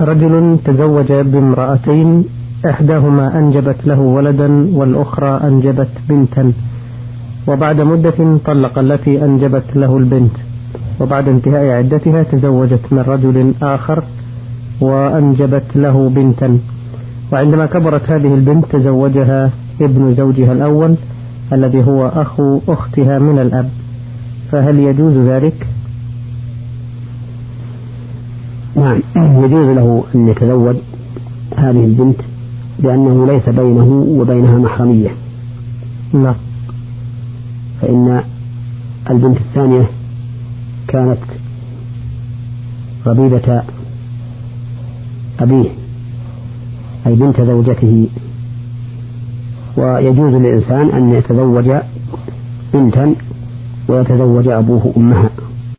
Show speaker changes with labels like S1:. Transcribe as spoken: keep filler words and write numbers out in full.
S1: رجل تزوج بامرأتين، إحداهما أنجبت له ولدا والأخرى أنجبت بنتا، وبعد مدة طلق التي أنجبت له البنت، وبعد انتهاء عدتها تزوجت من رجل آخر وأنجبت له بنتا، وعندما كبرت هذه البنت تزوجها ابن زوجها الأول الذي هو أخو أختها من الأب، فهل يجوز ذلك؟
S2: نعم، يجوز له أن يتزوج هذه البنت لأنه ليس بينه وبينها محرمية.
S1: نعم.
S2: فإن البنت الثانية كانت ربيبة أبيه أي بنت زوجته، ويجوز للإنسان أن يتزوج بنتا ويتزوج أبوه أمها.